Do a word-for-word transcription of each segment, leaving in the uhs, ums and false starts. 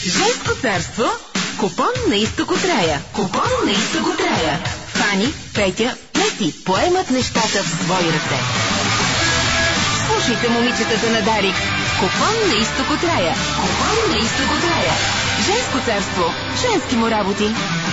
Женско царство. Купон на изток от рая. Купон на изток от рая. Фани, Петя, Пети поемат нещата в свои ръце. Слушайте момичетата на Дарик. Купон на изток от рая. Купон на изток от рая. Женско царство. Женски му работи.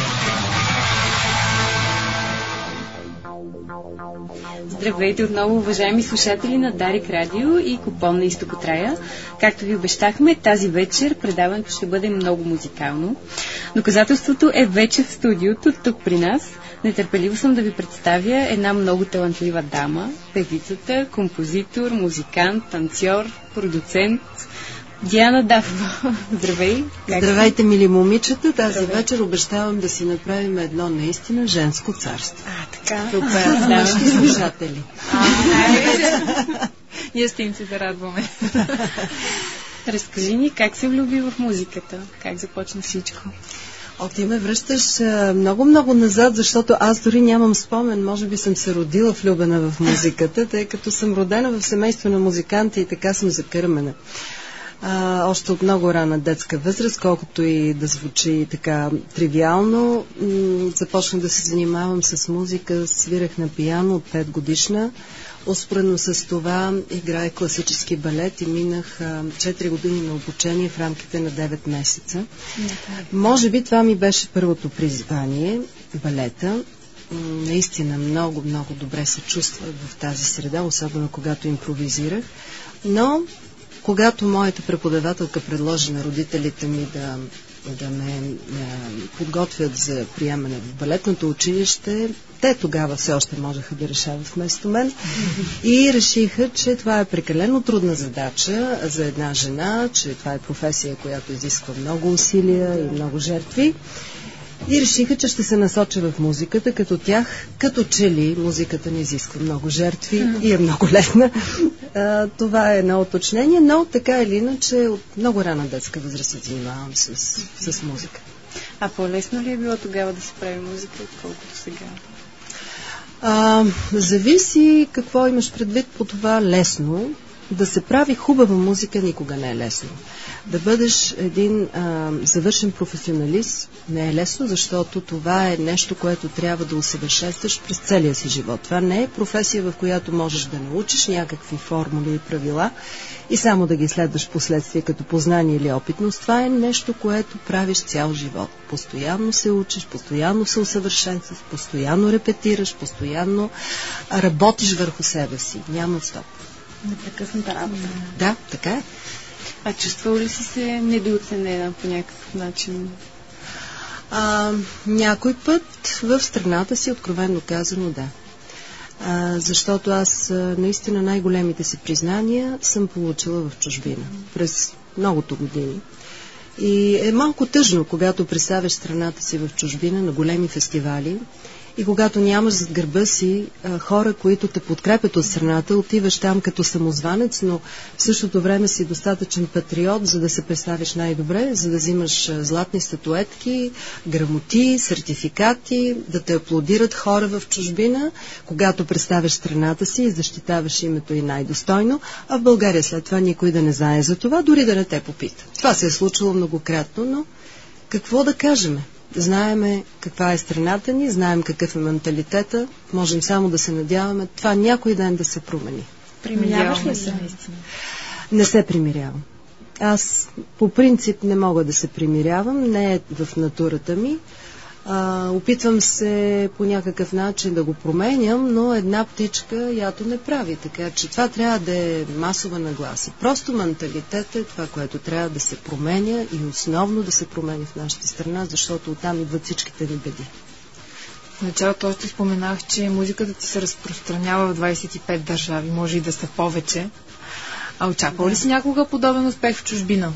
Здравейте отново, уважаеми слушатели на Дарик Радио и Купон на изток от рая. Както ви обещахме, тази вечер предаването ще бъде много музикално. Доказателството е вече в студиото, тук при нас. Нетърпеливо съм да ви представя една много талантлива дама, певицата, композитор, музикант, танцор, продуцент Диана Дафова. Здравей! Здравейте, мили момичета! Тази Здравей. вечер обещавам да си направим едно наистина женско царство. А, така? Да опеят нашите слушатели. Ние ще им се зарадваме. Разкажи ни как се влюби в музиката, как започна всичко. О, ти ме връщаш много-много назад, защото аз дори нямам спомен. Може би съм се родила влюбена в музиката, тъй като съм родена в семейство на музиканти и така съм закърмена. А, още от много рана детска възраст, колкото и да звучи така тривиално, м- започнах да се занимавам с музика, свирах на пиано от пет годишна. Успоредно с това играех класически балет и минах а, четири години на обучение в рамките на девет месеца. Може би това ми беше първото призвание, балета. М- наистина много, много добре се чувствах в тази среда, особено когато импровизирах. Но когато моята преподавателка предложи на родителите ми да, да ме а, подготвят за приемане в балетното училище, те тогава все още можеха да решават вместо мен и решиха, че това е прекалено трудна задача за една жена, че това е професия, която изисква много усилия и много жертви. И решиха, че ще се насоча в музиката, като тях, като че ли музиката не изисква много жертви mm. и е много лесна. А, това е едно уточнение, но така или иначе от много рана детска възраст се занимавам с, с музика. А по-лесно ли е било тогава да се прави музика, отколкото сега? А, зависи какво имаш предвид по това лесно. Да се прави хубава музика никога не е лесно. Да бъдеш един а, завършен професионалист не е лесно, защото това е нещо, което трябва да усъвършенстваш през целия си живот. Това не е професия, в която можеш да научиш някакви формули и правила и само да ги следваш последствия като познание или опитност. Това е нещо, което правиш цял живот. Постоянно се учиш, постоянно се усъвършенстваш, постоянно репетираш, постоянно работиш върху себе си. Няма стоп. Непрекъсната работа. Да, така е. А чувствал ли си се недооценена по някакъв начин? А, някой път в страната си, откровенно казано, да. А, защото аз наистина най-големите си признания съм получила в чужбина през многото години. И е малко тъжно, когато представяш страната си в чужбина на големи фестивали и когато нямаш зад гърба си а, хора, които те подкрепят от страната, отиваш там като самозванец, но в същото време си достатъчен патриот, за да се представиш най-добре, за да взимаш а, златни статуетки, грамоти, сертификати, да те аплодират хора в чужбина, когато представяш страната си и защитаваш името и най-достойно, а в България след това никой да не знае за това, дори да не те попита. Това се е случило многократно, но какво да кажем? Знаеме каква е страната ни, знаем какъв е менталитета, можем само да се надяваме това някой ден да се промени. Примиряваш ли се наистина? Не се примирявам. Аз по принцип не мога да се примирявам, не е в натурата ми. А, опитвам се по някакъв начин да го променям, но една птичка ято не прави, така че това трябва да е масова нагласа. Просто менталитет е това, което трябва да се променя и основно да се промени в нашата страна, защото оттам идват всичките ни беди. В началото още споменах, че музиката ти се разпространява в двадесет и пет държави, може и да са повече. А очаквал ли си някога подобен успех в чужбина?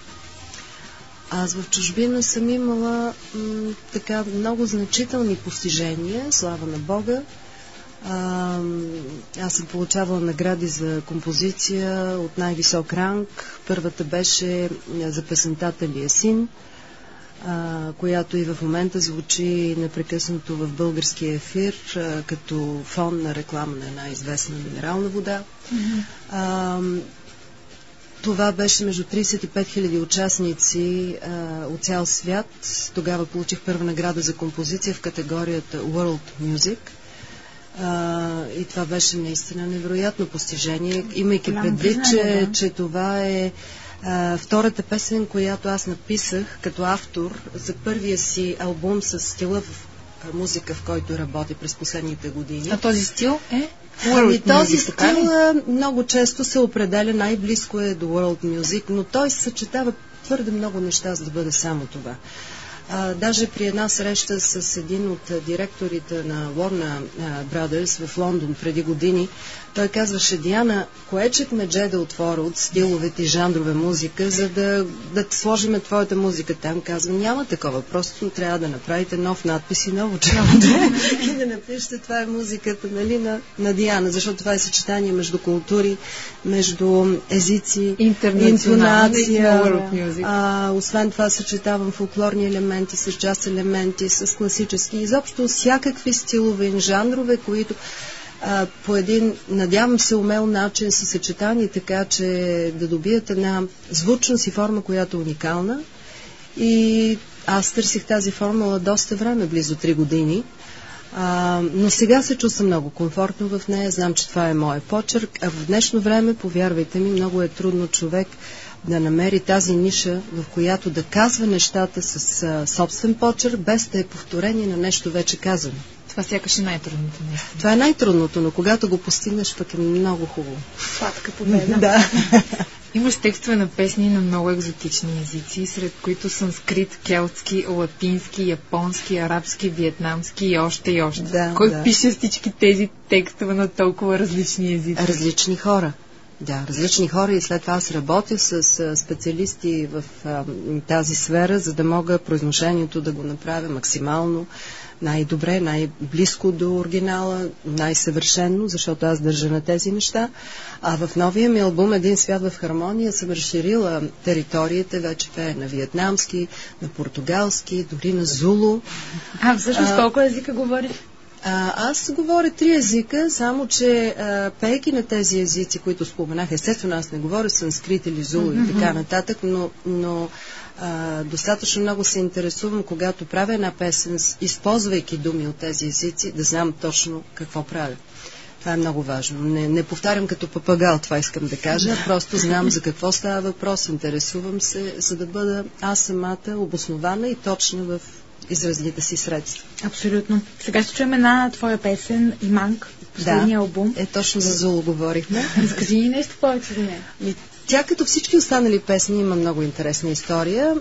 Аз в чужбина съм имала м, така много значителни постижения, слава на Бога. А, аз съм получавала награди за композиция от най-висок ранг. Първата беше за песента Талиесин, а, която и в момента звучи непрекъснато в българския ефир, а, като фон на реклама на една известна минерална вода. Mm-hmm. А, Това беше между тридесет и пет хиляди участници а, от цял свят. Тогава получих първа награда за композиция в категорията World Music. А, и това беше наистина невероятно постижение, имайки предвид, че, да. че това е а, втората песен, която аз написах като автор за първия си албум с стила в музика, в който работи през последните години. А този стил е? Ами, този стил много често се определя, най-близко е до World Music, но той съчетава твърде много неща, за да бъде само това. А, даже при една среща с един от директорите на Warner Brothers в Лондон преди години, той казваше: Диана, кое чекмедже да отворя от стиловете и жанрове музика, за да, да сложиме твоята музика там? Казвам, няма такова, просто трябва да направите нов надпис и ново чекмедже и да напишете, това е музиката, нали, на, на Диана, защото това е съчетание между култури, между езици, интонация. А, освен това съчетавам фолклорни елементи с джаз елементи, с класически, изобщо всякакви стилове и жанрове, които а, по един, надявам се, умел начин са съчетани така, че да добият една звучност и форма, която е уникална. И аз търсих тази формула доста време, близо три години. А, но сега се чувствам много комфортно в нея, знам, че това е моят почерк, а в днешно време, повярвайте ми, много е трудно човек да намери тази ниша, в която да казва нещата с а, собствен почерк, без да е повторение на нещо вече казано. Това сякаш е най-трудното нещо. Това е най-трудното, но когато го постигнеш, пък е много хубаво. Сладка победа. Да. Имаш текстове на песни на много екзотични езици, сред които санскрит, келтски, латински, японски, арабски, виетнамски и още и още. Да, Кой да. пише всички тези текстове на толкова различни езици? Различни хора. Да, различни хора, и след това аз работя с а, специалисти в а, тази сфера, за да мога произношението да го направя максимално най-добре, най-близко до оригинала, най-съвършено, защото аз държа на тези неща. А в новия ми албум Един свят в хармония съм разширила териториите, вече пее на виетнамски, на португалски, дори на зулу. А, всъщност колко езика говориш? А, аз говоря три езика, само че а, пейки на тези езици, които споменах, естествено аз не говоря санскрит или зулу mm-hmm. и така нататък, но, но а, достатъчно много се интересувам, когато правя една песен, използвайки думи от тези езици, да знам точно какво правя. Това е много важно. Не, не повтарям като папагал, това искам да кажа, просто знам за какво става въпрос, интересувам се, за да бъда аз самата обоснована и точна в изразните си средства. Абсолютно. Сега ще чуем една твоя песен, Иманг, последния да, албум. Е, точно за Зулу говорихме. Разкажи ни нещо повече за нея. Тя, като всички останали песни, има много интересна история.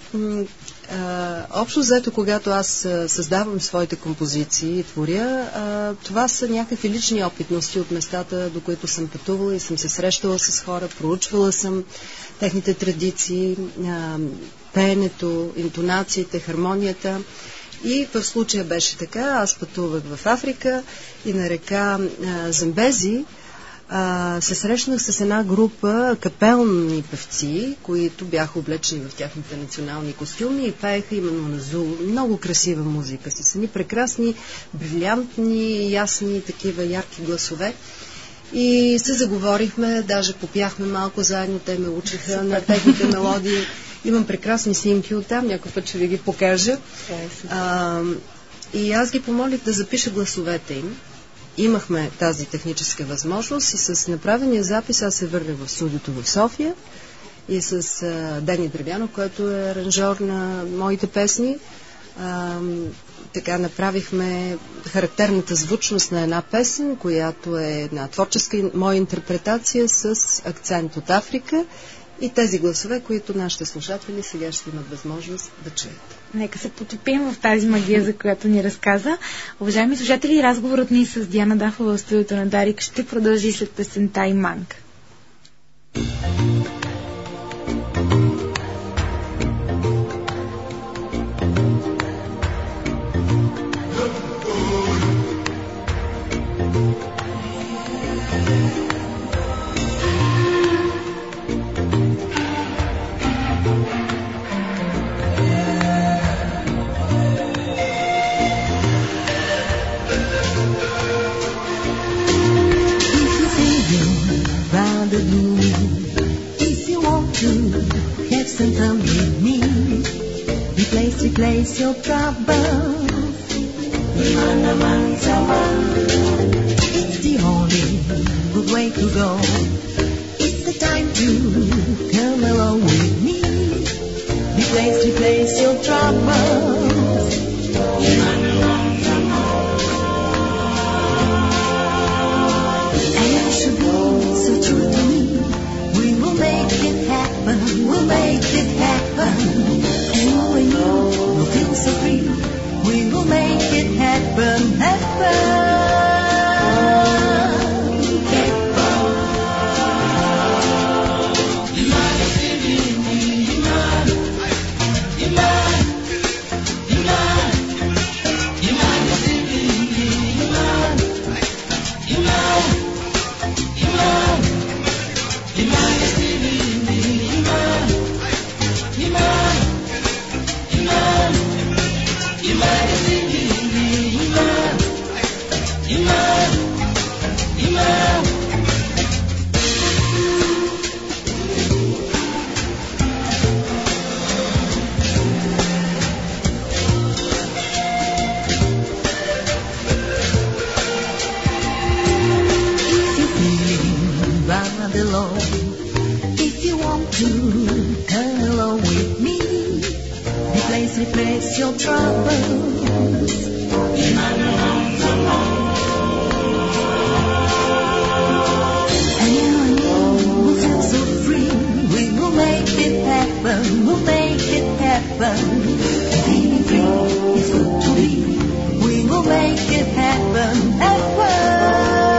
А, общо взето, когато аз а, създавам своите композиции и творя, а, това са някакви лични опитности от местата, до които съм пътувала и съм се срещала с хора, проучвала съм техните традиции, а, пеенето, интонациите, хармонията. И в случая беше така. Аз пътувах в Африка и на река а, Замбези а, се срещнах с една група капелни певци, които бяха облечени в тяхните национални костюми и пееха именно на зулу. Много красива музика, с едни прекрасни, брилянтни, ясни, такива ярки гласове. И се заговорихме, даже попяхме малко заедно, те ме учиха Супер. На техните мелодии. Имам прекрасни снимки оттам, някой път ще ви ги покажа. А, и аз ги помолих да запиша гласовете им. Имахме тази техническа възможност и с направения запис аз се върнах в студиото в София и с а, Дени Драгянов, който е аранжор на моите песни. А, така направихме характерната звучност на една песен, която е една творческа моя интерпретация с акцент от Африка и тези гласове, които нашите слушатели сега ще имат възможност да чуят. Нека се потопим в тази магия, за която ни разказа. Уважаеми слушатели, разговорът ни с Диана Дафова в студиото на Дарик ще продължи след песента Иманг. If you want to have some fun with me. Replace, replace your troubles. It's the only good way to go. It's the time to come along with me. Replace, replace your troubles. And you should be so true to me. We will make it happen. We'll make it happen. And when you will feel so free, we will make it happen, happen. If you want to come along with me, replace, replace your troubles. And you and me will feel so free. We will make it happen. We'll make it happen. Being free is good to be. We will make it happen, happen.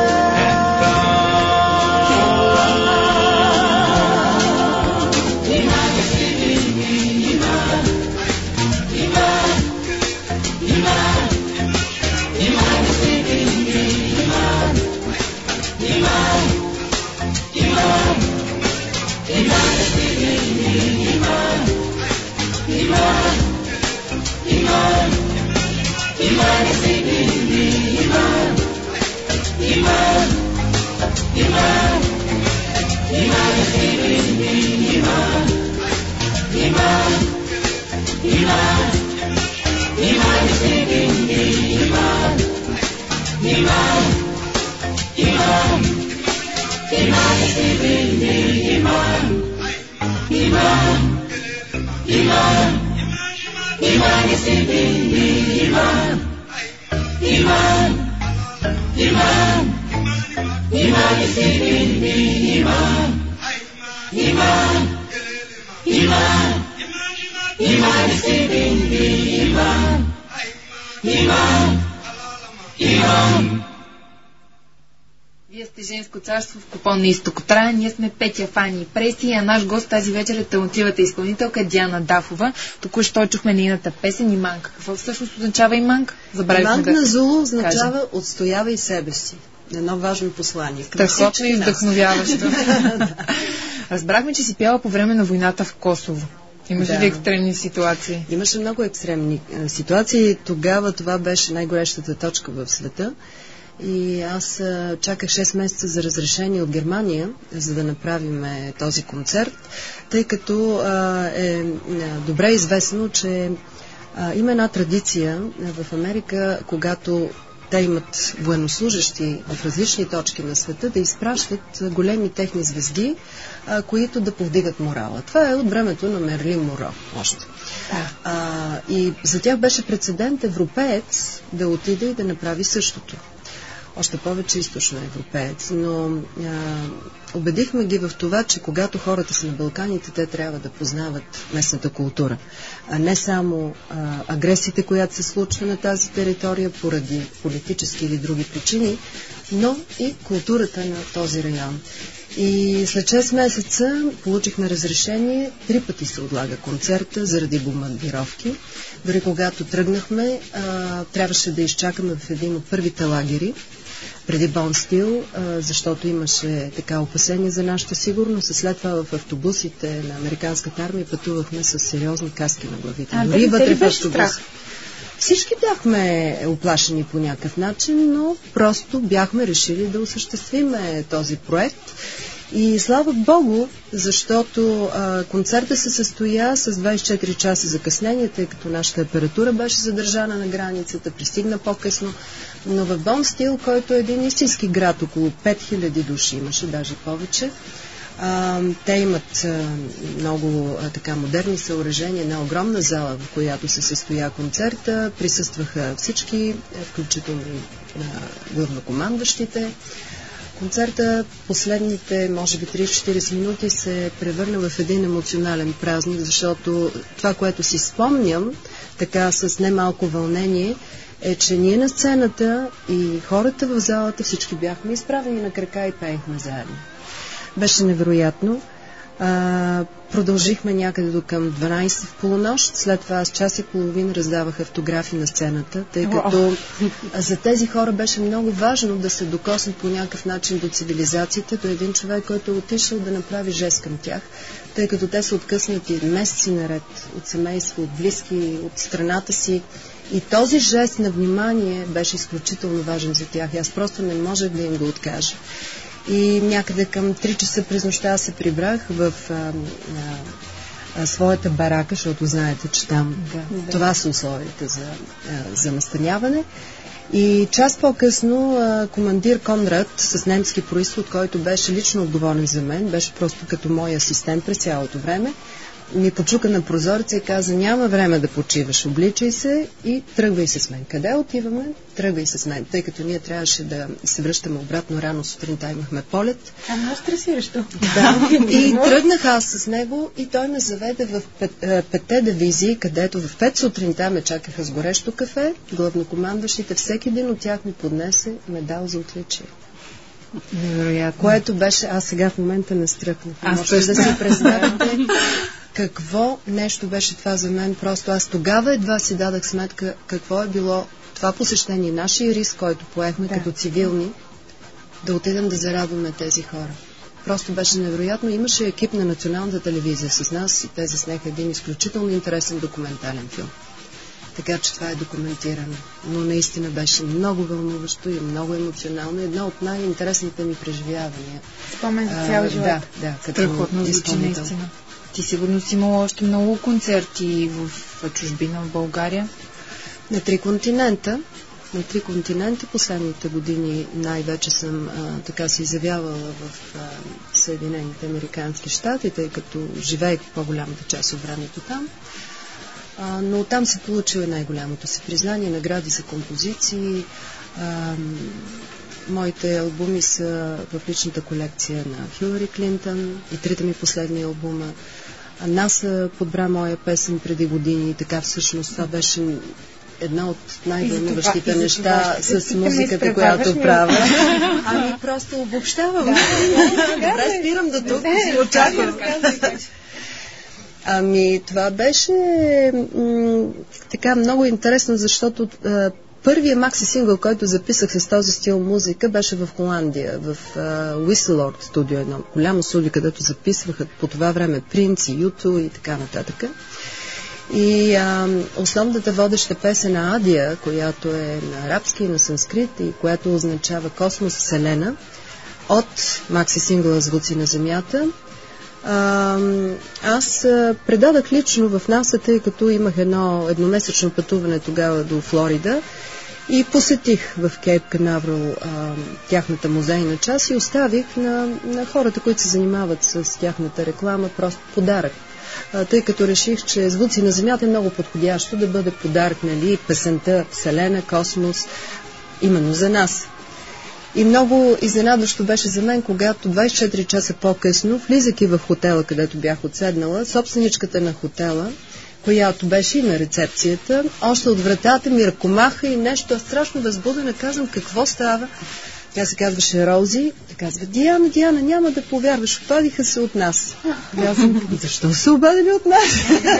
Вие сте Женско царство в Купон на изтокотрая. Ние сме Петя, Фани и Преси, а наш гост тази вечер е талантливата изпълнителка Диана Дафова. Току-що чухме нейната песен Иманка. Какво всъщност означава Иманка? Иманка да на Зулу означава кажем. Отстоявай себе си. Едно важно послание. Страхотно и вдъхновяващо. Разбрахме, че си пяла по време на войната в Косово. Имаше да. ли екстремни ситуации? Имаше много екстремни а, ситуации. Тогава това беше най-горещата точка в света. И аз а, чаках шест месеца за разрешение от Германия, за да направим този концерт, тъй като а, е добре известно, че а, има една традиция в Америка, когато те имат военнослужащи в различни точки на света, да изпращат големи техни звезди, а, които да повдигат морала. Това е от времето на Мерлин Моро още. А, и за тях беше прецедент европеец да отиде и да направи същото. Още повече източноевропеец, но а, убедихме ги в това, че когато хората са на Балканите, те трябва да познават местната култура. А не само а, агресиите, която се случва на тази територия поради политически или други причини, но и културата на този район. И след шест месеца получихме разрешение, три пъти се отлага концерта заради бомбардировки. Дори когато тръгнахме, а, трябваше да изчакаме в един от първите лагери преди Бонстил, защото имаше така опасения за нашата сигурност. След това в автобусите на американската армия пътувахме с сериозни каски на главите. А, дори вътре в автобус. Страх? Всички бяхме оплашени по някакъв начин, но просто бяхме решили да осъществиме този проект. И слава Богу, защото а, концерта се състоя с двайсет и четири часа закъснение, тъй като нашата апаратура беше задържана на границата, пристигна по-късно. Но в Бон Стил, който е един истински град, около пет хиляди души имаше, даже повече, а, те имат а, много а, така модерни съоръжения, една огромна зала, в която се състоя концерта. Присъстваха всички, включително и главнокомандващите. Концерта последните, може би, трийсет-четирийсет минути се превърна в един емоционален празник, защото това, което си спомням, така с немалко вълнение, е, че ние на сцената и хората в залата всички бяхме изправени на крака и пеехме заедно. Беше невероятно. А, продължихме някъде до към дванайсет в полунощ. След това аз час и половин раздавах автографи на сцената, тъй като за тези хора беше много важно да се докоснат по някакъв начин до цивилизацията, до един човек, който е отишъл да направи жест към тях, тъй като те са откъснати месеци наред от семейство, от близки, от страната си. И този жест на внимание беше изключително важен за тях. Аз просто не можех да им го откажа. И някъде към три часа през нощта се прибрах в а, а, а, своята барака, защото знаете, че там да, това са условията за, а, за настаняване. И час по-късно а, командир Конрад с немски произход, който беше лично отговорен за мен, беше просто като мой асистент през цялото време, ми почука на прозореца и каза: няма време да почиваш, обличай се и тръгвай се с мен. Къде отиваме? Тръгвай се с мен, тъй като ние трябваше да се връщаме обратно рано сутринта, имахме полет. А, много стресиращо. Да, и тръгнах аз с него и той ме заведе в пет, петте дивизии, където в пет сутринта ме чакаха с горещо кафе, главнокомандващите, всеки един от тях ми поднесе медал за отличие. Невероятно. Което беше, аз сега в момента не стръкнах. Може да си представите какво нещо беше това за мен. Просто аз тогава едва си дадах сметка какво е било това посещение, нашия риск, който поехме да. Като цивилни, да отидем да зарадваме тези хора. Просто беше невероятно. Имаше екип на Националната телевизия с нас и те заснеха един изключително интересен документален филм. Така че това е документирано. Но наистина беше много вълнуващо и много емоционално. Едно от най-интересните ми преживявания. Спомен за цял живот. Да, да, като изпълнител. Ти сигурно си имала още много концерти в чужбина, в България. На три континента. На три континента последните години най-вече съм а, така се изявявала в а, Съединените американски щати, тъй като живеех по-голямата част от времето там. А, но оттам се получило най-голямото си признание, награди за композиции. А, моите албуми са в личната колекция на Хилари Клинтън и трите ми последни албума. А НАСА подбра моя песен преди години и така всъщност това беше една от най-вълнуващите неща с музиката, която правя. Ами просто обобщавам. Добре, спирам до тук. Очаквам. Ами това беше м- така много интересно, защото а, първият макси сингъл, който записах с този стил музика, беше в Холандия, в Уиселорд студио, едно голямо студио, където записваха по това време Принц и Юту и така нататък. И а, основната водеща песен на Адия, която е на арабски и на санскрит и която означава космос, вселена, от макси сингъла Звуци на земята, а, аз а, предадах лично в НАСА, тъй като имах едно едномесечно пътуване тогава до Флорида и посетих в Кейп Канаверал тяхната музейна част и оставих на, на хората, които се занимават с тяхната реклама, просто подарък. Тъй като реших, че Звуци на земята е много подходящо да бъде подарък, нали, песента Вселена, космос, именно за нас. И много изненадващо беше за мен, когато двайсет и четири часа по-късно, влизайки в хотела, където бях отседнала, собственичката на хотела, която беше и на рецепцията, още от вратата ми ръкомаха и нещо страшно възбудена, казвам, какво става? Тя се казваше Роузи, тя казва: Диана, Диана, няма да повярваш, обадиха се от нас. Казвам: защо се обадили от нас?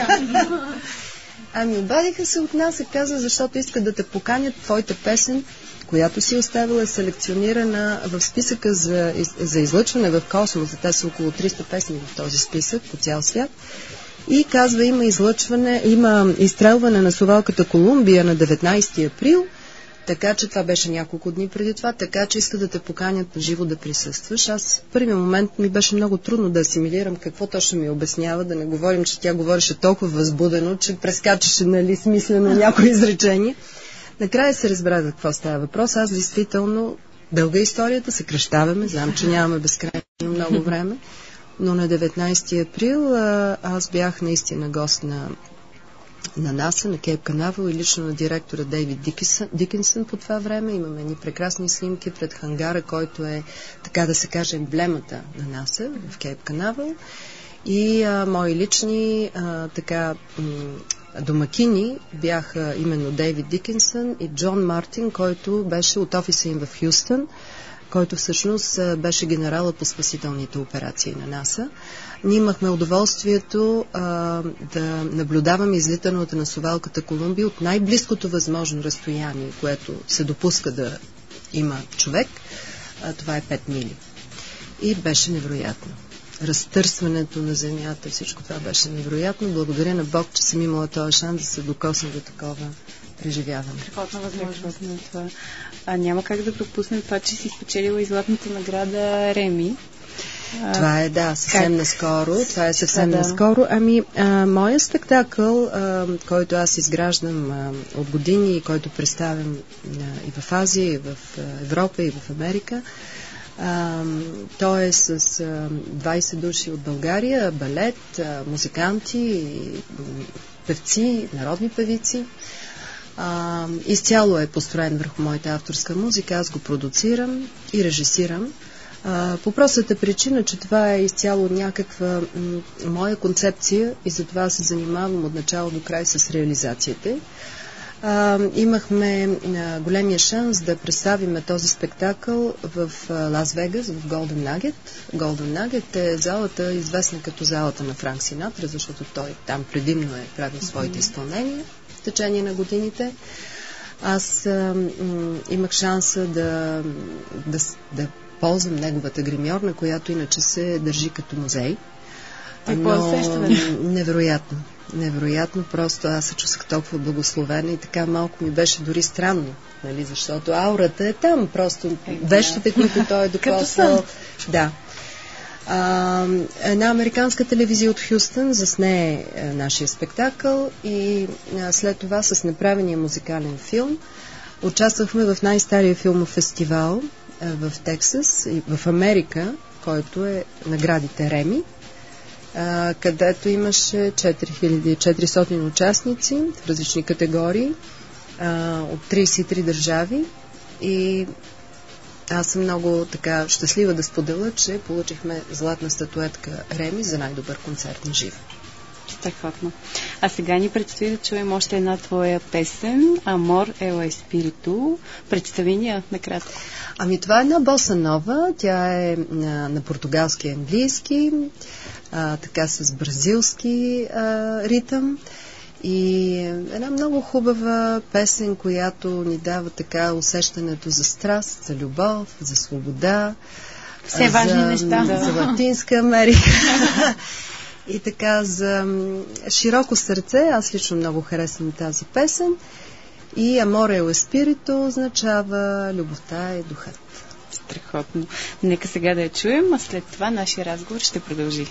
Ами обадиха се от нас и казва, защото искат да те поканят, твоята песен, която си оставила, е селекционирана в списъка за, за излъчване в космоса. Те са около триста песни в този списък по цял свят. И казва, има излъчване, има изстрелване на совалката Колумбия на деветнайсети април Така че това беше няколко дни преди това, така че иска да те поканят на живо да присъстваш. Аз в първия момент ми беше много трудно да асимилирам какво точно ми обяснява, да не говорим, че тя говореше толкова възбудено, че прескачаше, нали, смислено някои изречения. Накрая се разбра за какво става въпрос. Аз действително, дълга историята, съкращаваме, знам, че нямаме безкрайно много време, но на деветнайсети април аз бях наистина гост на на НАСА, на Кейп Канавъл и лично на директора Дейвид Дикинсън, Дикинсън по това време. Имаме едни прекрасни снимки пред хангара, който е, така да се каже, емблемата на НАСА в Кейп Канавъл. И а, мои лични а, така м- домакини бяха именно Дейвид Дикинсън и Джон Мартин, който беше от офиса им в Хюстън, който всъщност беше генерала по спасителните операции на НАСА. Ние имахме удоволствието а, да наблюдаваме излитането на совалката Колумбия от най-близкото възможно разстояние, което се допуска да има човек. А, това е пет мили. И беше невероятно. Разтърсването на земята, всичко това беше невероятно. Благодаря на Бог, че съм имала този шанс да се докосна до такова преживяване. Страхотна възможност на това. А няма как да пропуснем това, че си спечелила и златната награда Реми. Това е, да, съвсем как? наскоро. Това е съвсем да. наскоро. Ами, а, моя спектакъл, а, който аз изграждам а, от години и който представям а, и в Азия, и в а, Европа, и в Америка, а, той е с а, двайсет души от България, балет, а, музиканти, певци, народни певици. А, изцяло е построен върху моята авторска музика. Аз го продуцирам и режисирам. А, по простата причина, че това е изцяло някаква м- моя концепция и затова се занимавам от начало до край с реализацията. А, имахме а, големия шанс да представим този спектакъл в а, Лас Вегас, в Golden Nugget. Golden Nugget е залата, известна като залата на Франк Синатра, защото той там предимно е правил своите изпълнения в течение на годините. Аз а, м- имах шанса да, да, да ползвам неговата гримьорна, която иначе се държи като музей. Но невероятно. Невероятно, просто аз се чувствах толкова благословена и така малко ми беше дори странно, нали, защото аурата е там, просто е, вещите, които той е докосвал. Да. А, една американска телевизия от Хюстън засне а, нашия спектакъл и а, след това с направения музикален филм участвахме в най-стария филмов фестивал а, в Тексас и в Америка, който е наградите Реми, Uh, където имаше четири хиляди и четиристотин участници в различни категории uh, от трийсет и три държави и аз съм много така щастлива да споделя, че получихме златна статуетка Реми за най-добър концерт на живо. Страхотно. А сега ни предстои да чуем още една твоя песен Амор ела Еспириту. Представи ни я накратко. Ами това е една боса нова, тя е на, на португалски и английски, а, така с бразилски а, ритъм и една много хубава песен, която ни дава така усещането за страст, за любов, за свобода, все важни неща, за Латинска Америка. И така за широко сърце, аз лично много харесвам тази песен. И Аморе ел Еспирито означава любовта и духът. Страхотно. Нека сега да я чуем, а след това нашия разговор ще продължи.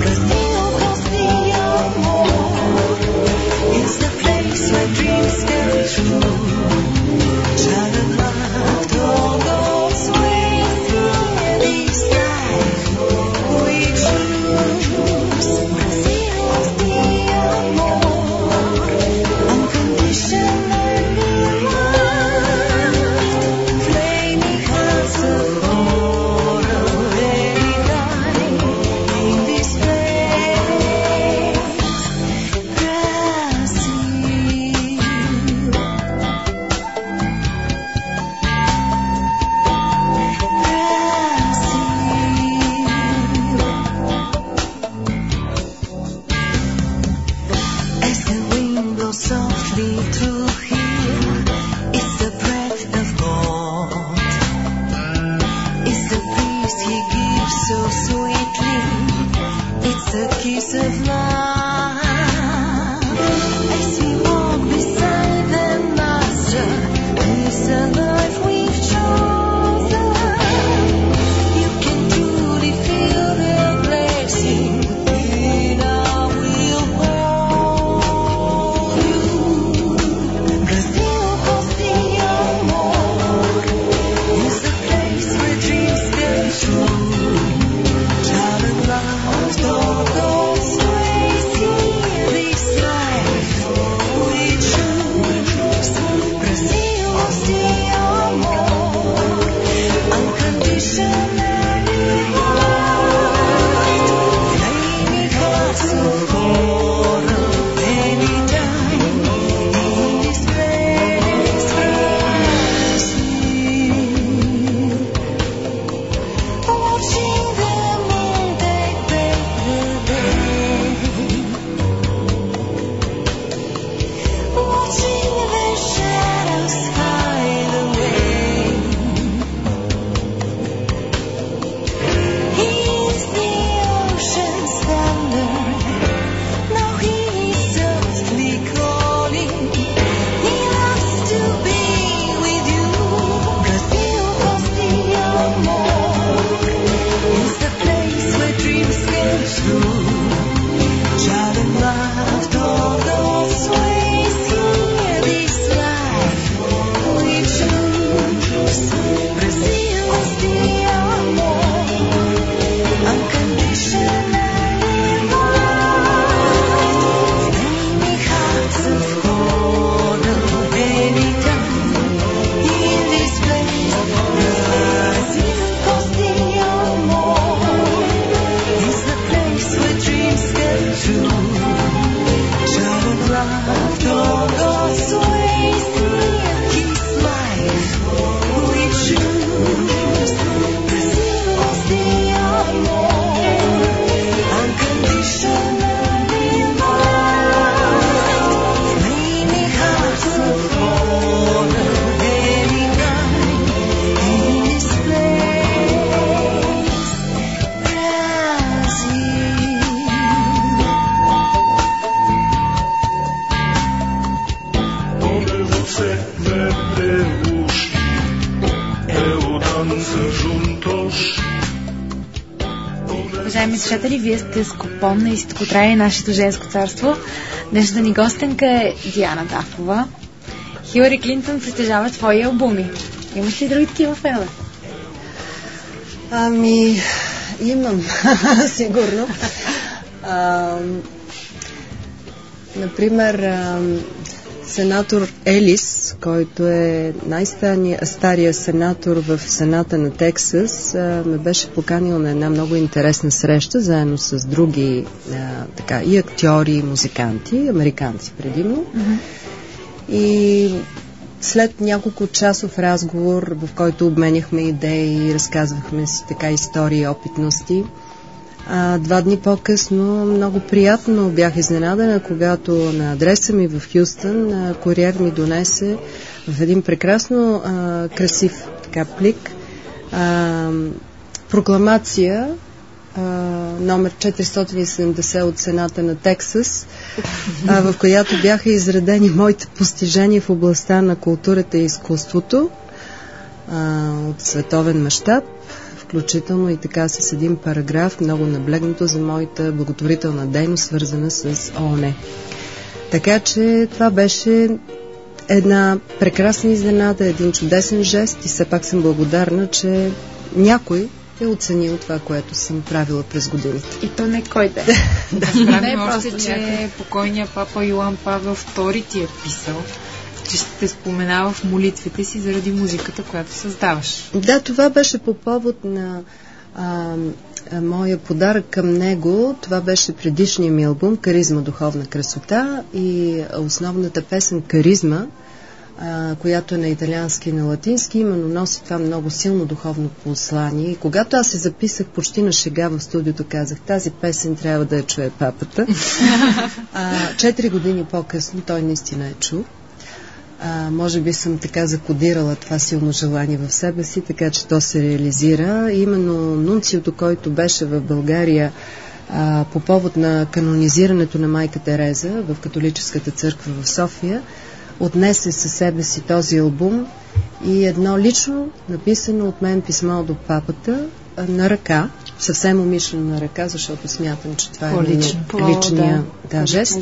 Dreams se verte uși e o danță juntos. Уважаеми слушатели, вие сте с Купон на Изтоко Трая, нашето женско царство. Днешната ни гостенка е Диана Дафова. Хилари Клинтън притежава твои албуми. Имаш ли други такива фенове? Ами, имам, сигурно. А, например, а, сенатор Елис, който е най-стария сенатор в Сената на Тексас, а, ме беше поканил на една много интересна среща, заедно с други а, така, и актьори, и музиканти, американци предимно. Mm-hmm. И след няколко часов разговор, в който обменяхме идеи и разказвахме си така истории и опитности, а, два дни по-късно много приятно бях изненадана, когато на адреса ми в Хюстън а, куриер ми донесе в един прекрасно а, красив така плик а, прокламация а, номер четиристотин и седемдесет от Сената на Тексас, а, в която бяха изредени моите постижения в областта на културата и изкуството а, от световен мащаб, включително и така с един параграф, много наблегнато за моята благотворителна дейност, свързана с ООН. Така че това беше една прекрасна изненада, един чудесен жест и все пак съм благодарна, че някой е оценил това, което съм правила през годините. И то не кой да е. Да, не е просто, че покойният папа Йоан Павел втори ти е писал, че ще те споменава в молитвите си заради музиката, която създаваш. Да, това беше по повод на а, а, моя подарък към него. Това беше предишният ми албум "Каризма, духовна красота", и основната песен "Каризма", а, която е на италиански и на латински, именно носи това много силно духовно послание. И когато аз се записах почти на шега в студиото, казах, тази песен трябва да я чуе папата. А, четири години по-късно той наистина е чул. А, може би съм така закодирала това силно желание в себе си, така че то се реализира. И именно нунциото, който беше в България а, по повод на канонизирането на майка Тереза в католическата църква в София, отнесе със себе си този албум и едно лично написано от мен писмо до папата а, на ръка, съвсем умишлено на ръка, защото смятам, че това е лично, личния да, да, жест.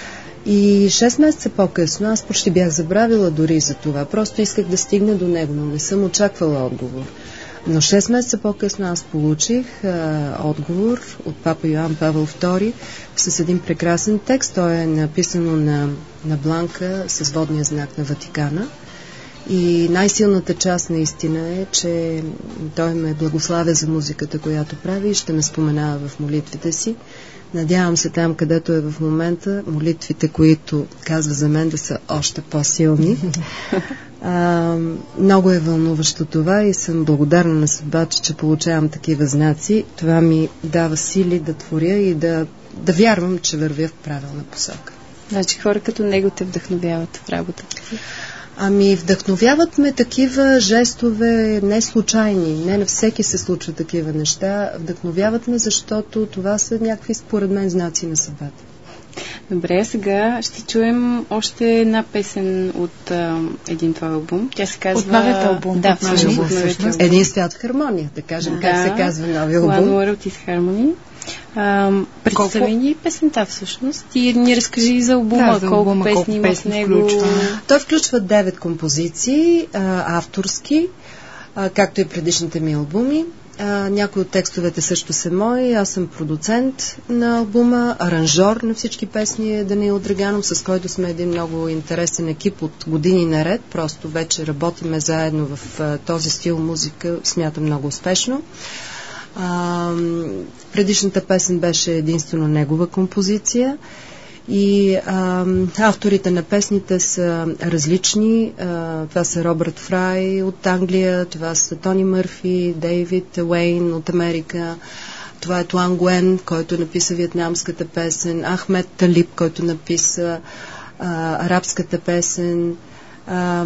И шест месеца по-късно, аз почти бях забравила дори за това. Просто исках да стигна до него, но не съм очаквала отговор. Но шест месеца по-късно аз получих а, отговор от папа Йоан Павел втори с един прекрасен текст. Той е написано на, на бланка с водния знак на Ватикана. И най-силната част наистина е, че той ме благославя за музиката, която прави, и ще ме споменава в молитвите си. Надявам се там, където е в момента, молитвите, които казва за мен, да са още по-силни. А, много е вълнуващо това и съм благодарна на съдбата, че получавам такива знаци. Това ми дава сили да творя и да, да вярвам, че вървя в правилна посока. Значи хора като него те вдъхновяват в работата си? Ами, вдъхновяват ме такива жестове не случайни. Не на всеки се случват такива неща. Вдъхновяват ме, защото това са някакви, според мен, знаци на съдбата. Добре, сега ще чуем още една песен от а, един твой албум. Тя се казва... От новият албум. Да, всъщност. Един свят в хармония, да кажем, да, как се казва новия албум. One World is Harmony. Представи ни песента всъщност и ни разкажи за албума, да, за албума колко песни има в него. Включва. Той включва девет композиции, а, авторски, а, както и предишните ми албуми. А, някои от текстовете също са мои. Аз съм продуцент на албума, аранжор на всички песни е Даниил Драганов, с който сме един много интересен екип от години наред. Просто вече работиме заедно в а, този стил музика, смятам много успешно. А, предишната песен беше единствено негова композиция и а, авторите на песните са различни. А, това са Робърт Фрай от Англия, това са Тони Мърфи, Дейвид Уейн от Америка, това е Туан Гуен, който написа виетнамската песен, Ахмед Талиб, който написа а, арабската песен, а,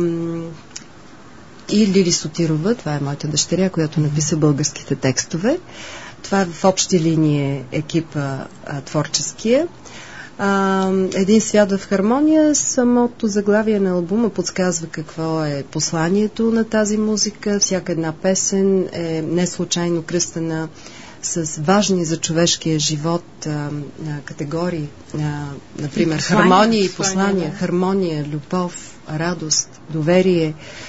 и Лили Сотирова, това е моята дъщеря, която написа българските текстове. Това е в общи линии екипа а, творческия. А, един свят в хармония, самото заглавие на албума подсказва какво е посланието на тази музика. Всяка една песен е не случайно кръстена с важни за човешкия живот а, категории, а, например, послания, хармония и послания, послания да. Хармония, любов, радост, доверие,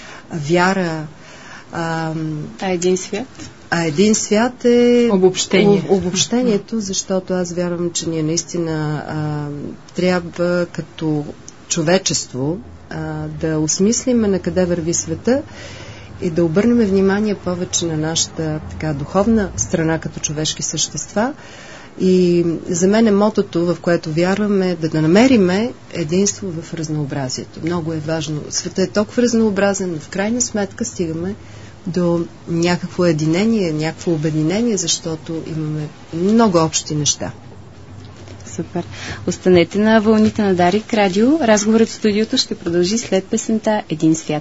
вяра. А, а един свят? А един свят е Обобщение. обобщението, защото аз вярвам, че ние наистина а, трябва като човечество а, да осмислиме на къде върви света и да обърнем внимание повече на нашата така духовна страна като човешки същества. И за мен е мотото, в което вярваме, да, да намериме единство в разнообразието. Много е важно. Светът е толкова разнообразен, но в крайна сметка стигаме до някакво единение, някакво обединение, защото имаме много общи неща. Супер. Останете на вълните на Дарик Радио. Разговорът в студиото ще продължи след песента "Един свят".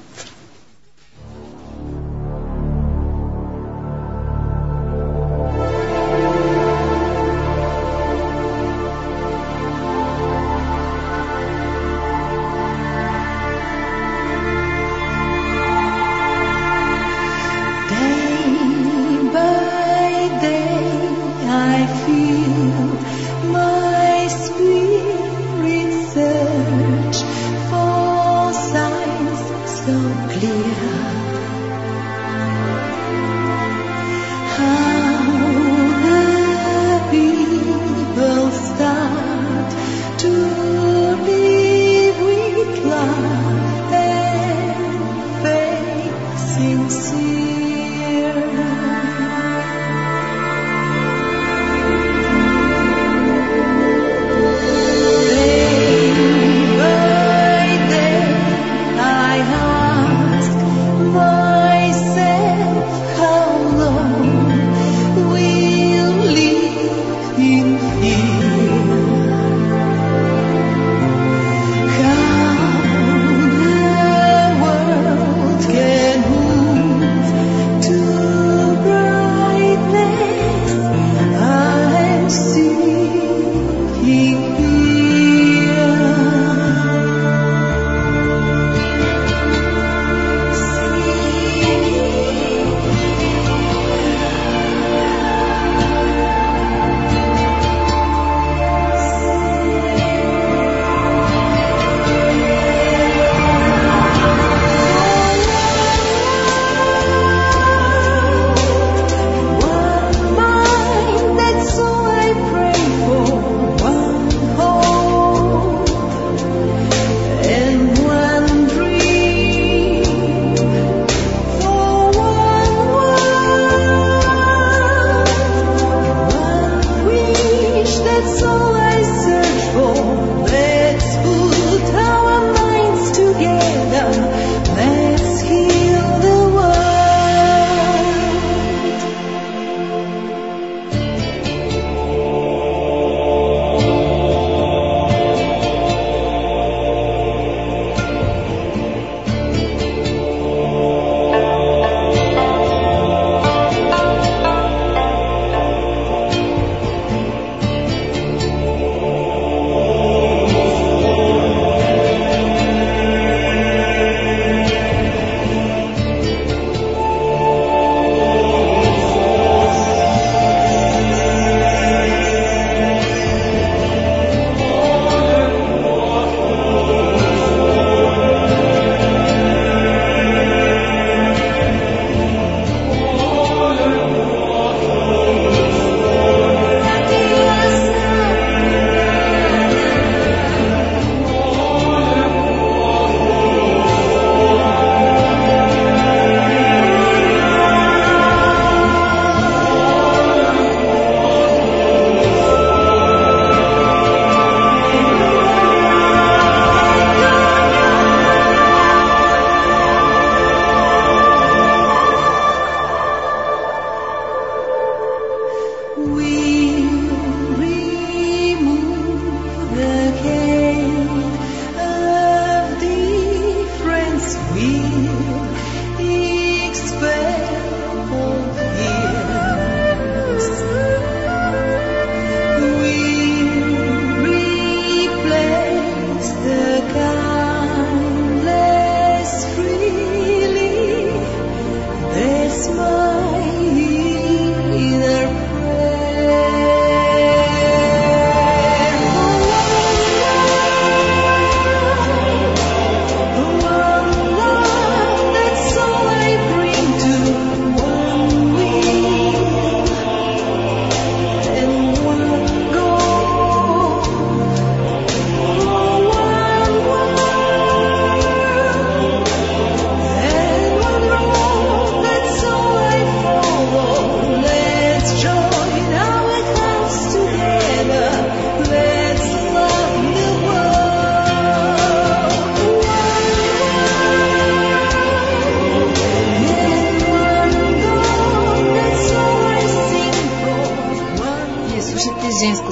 Bye.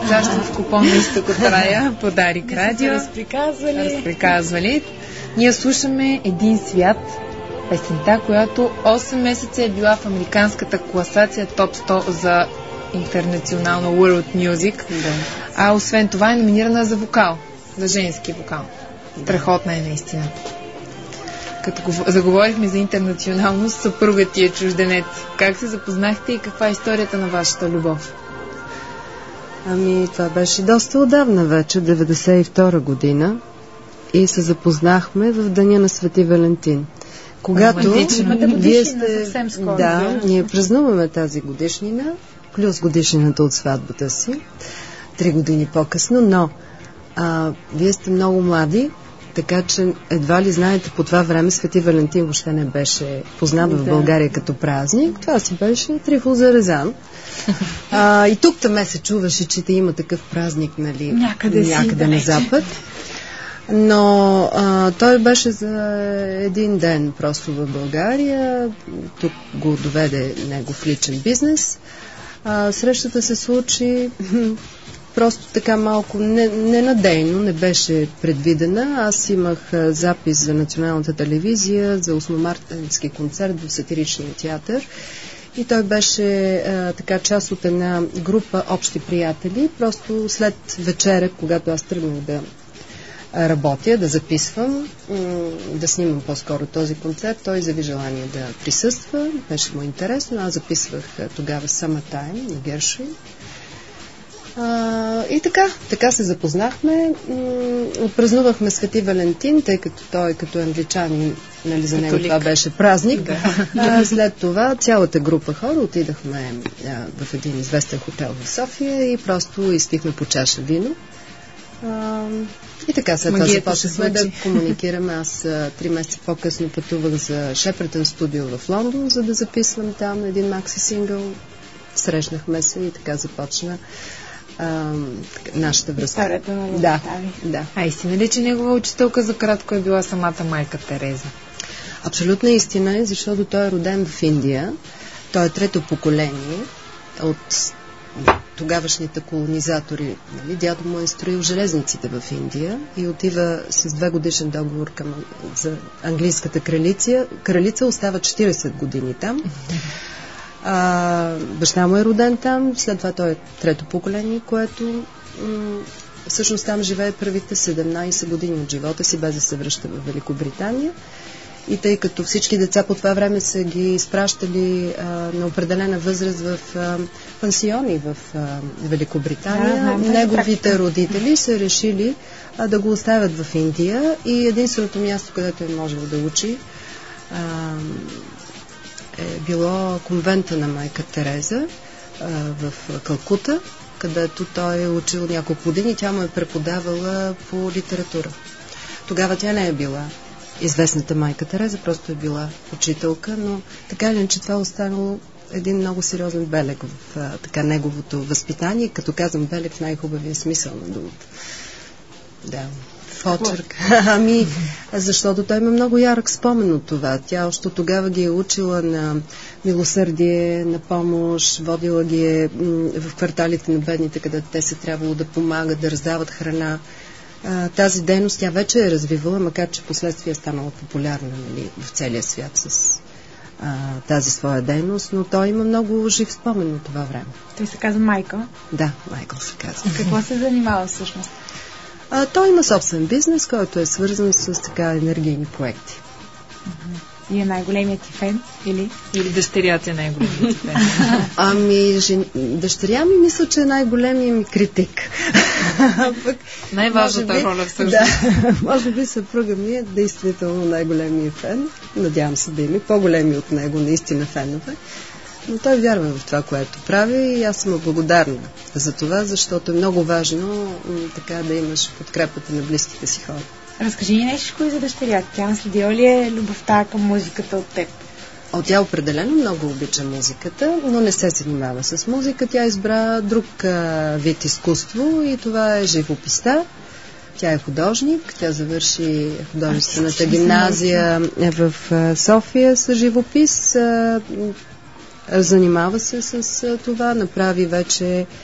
царство в Купон на изток от рая по Дарик Радио. Разприказвали. Разприказвали. Ние слушаме Един свят, песента, която осем месеца е била в американската класация топ сто за интернационално World Music. Да. А освен това е номинирана за вокал, за женски вокал. Страхотна е наистина. Като го- заговорихме за интернационалност, съпругът ти е чужденец. Как се запознахте и каква е историята на вашата любов? Ами, това беше доста отдавна вече, деветдесет и втора година. И се запознахме в Деня на Свети Валентин. Когато Романтично. Имате вие годишнина сте... съвсем скоро. Да, ние празнуваме тази годишнина, плюс годишнината от сватбата си, три години по-късно, но а, вие сте много млади, така че едва ли знаете, по това време Свети Валентин въобще не беше познат в Да. България като празник. Това си беше Трифон Зарезан. А, и тук таме се чуваше, че те има такъв празник, нали, Някъде си, някъде на далече. запад. Но а, той беше за един ден просто в България. Тук го доведе негов личен бизнес. А, срещата се случи просто така малко не- ненадейно, не беше предвидена. Аз имах а, запис за националната телевизия за осмомартенски концерт в сатиричния театър. И той беше а, така част от една група общи приятели. Просто след вечеря, когато аз тръгнах да работя, да записвам, м, да снимам по-скоро този концерт. Той изяви желание да присъства. Беше му интересно. Аз записвах а, тогава Summertime на Гершвин. А, и така, така се запознахме. М, Отпразнувахме Свети Валентин, тъй като той като англичанин, нали, за него Католик. това беше празник. А, след това цялата група хора отидахме а, в един известен хотел в София и просто изпихме по чаша вино. А, и така след това Магията се започнахме да случи. комуникираме. Аз а, три месеца по-късно пътувах за Шепретън студио в Лондон, за да записвам там един макси сингъл. Срещнахме се и така започна а, така, нашата връзка. Историята на Да, любовта ви. да. А истина ли, че негова учителка за кратко е била самата майка Тереза? Абсолютна истина е, защото той е роден в Индия. Той е трето поколение от тогавашните колонизатори. Нали? Дядо му е строил железниците в Индия и отива с две годишен договор към, за английската кралица. Кралица остава четирийсет години там. А, баща му е роден там, след това той е трето поколение, което м- всъщност там живее първите седемнайсет години от живота си, без да се връща в Великобритания. И тъй като всички деца по това време са ги изпращали а, на определена възраст в а, пансиони в а, Великобритания, Да, знам тази неговите практика. родители са решили а, да го оставят в Индия и единственото място, където е можел да учи, а, е било конвента на майка Тереза а, в Калкута, където той е учил няколко години. Тя му е преподавала по литература. Тогава тя не е била известната майка Тереза, просто е била учителка, но така или иначе това е останало един много сериозен белег в а, така неговото възпитание, като казвам белег в най-хубавия смисъл на думата. Да. В очерк. Ами, защото той има много ярък спомен от това. Тя още тогава ги е учила на милосърдие, на помощ, водила ги е м, в кварталите на бедните, където те се трябвало да помагат, да раздават храна. А, тази дейност тя вече е развивала, макар че последствие е станала популярна, нали, в целия свят с а, тази своя дейност, но той има много жив спомен от това време. Той се казва Майкъл. Да, Майкъл се казва. Какво се занимава всъщност? А, той има собствен бизнес, който е свързан с така енергийни проекти. И е най-големият ти фен? Или? Или дъщерята е най-големият фен? Ами, жен... дъщеря ми мисля, че е най-големият ми критик. Пък, Най-важната може би- роля всъщност. Да, може би съпруга ми е действително най-големият фен. Надявам се да има и по-големи от него наистина фенове. Но той вярва в това, което прави и аз съм благодарна за това, защото е много важно м, така да имаш подкрепата на близките си хора. Разкажи ни нещо и за дъщеря. Тя наследила ли е любовта към музиката от теб? О, тя определено много обича музиката, но не се занимава с музика. Тя избра друг а, вид изкуство и това е живописта. Тя е художник. Тя завърши художествената гимназия в а, София с живопис. А, занимава се с а, това. Направи вече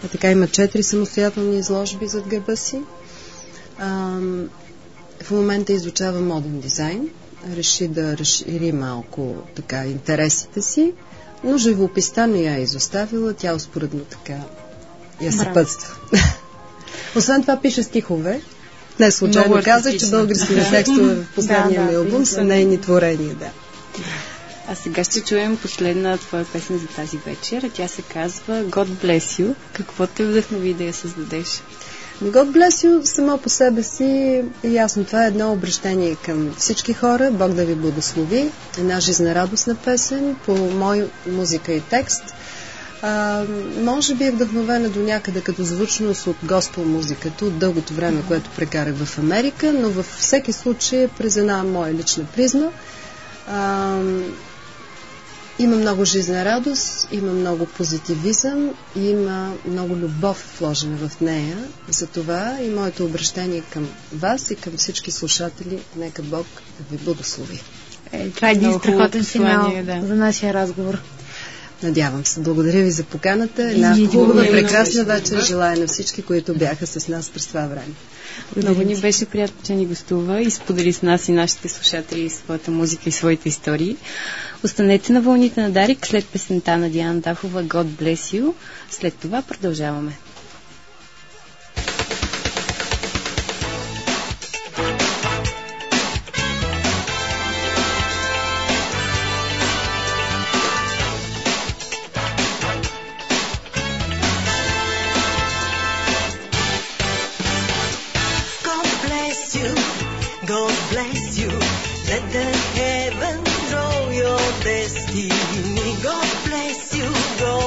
А така има четири самостоятелни изложби зад гърба си. А, в момента изучава моден дизайн. Реши да разшири малко така интересите си, но живописта не я е изоставила. Тя успоредно така я съпътства. Освен това пише стихове. Не случайно казах, че българските текстове в последния да, ми да, албум са нейни творения. Да. А сега ще чуем последна твоя песен за тази вечер. Тя се казва God Bless You. Какво те вдъхнови да я създадеш? God Bless You само по себе си е ясно. Това е едно обращение към всички хора. Бог да ви благослови. Една жизнерадостна песен по моя музика и текст. А, може би е вдъхновена до някъде като звучност от госпел музиката от дългото време, което прекарах в Америка, но във всеки случай през една моя лична призма. А, има много жизнена радост, има много позитивизъм, има много любов вложена в нея. Затова и моето обращение към вас и към всички слушатели, нека Бог да ви благослови. Е, това е един страхотен финал да. за нашия разговор. Надявам се. Благодаря ви за поканата. Една хубава, прекрасна вечер желая на всички, които бяха с нас през това време. Много ни беше приятно, че ни гостува и сподели с нас и нашите слушатели своята музика и своите истории. Останете на вълните на Дарик след песента на Диана Дафова God Bless You. След това продължаваме. God bless you. Let the heavens draw your destiny. God bless you. God